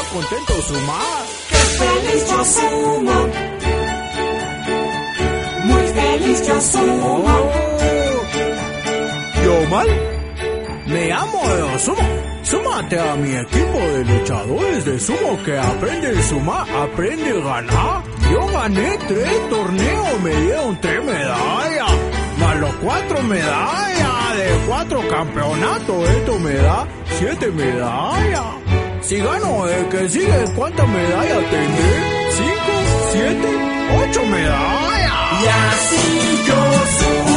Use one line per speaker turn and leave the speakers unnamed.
contento Suma.
¡Qué feliz yo sumo! Muy feliz yo sumo.
Yo mal, me llamo Sumo. Súmate a mi equipo de luchadores de sumo que aprende a sumar, aprende a ganar. Yo gané 3 torneos, me dieron 3 medallas, más los 4 medallas de 4 campeonatos. Esto me da 7 medallas. Si gano el que sigue, ¿cuántas medallas tendré? 5, 7, 8 medallas.
Y así yo sumo.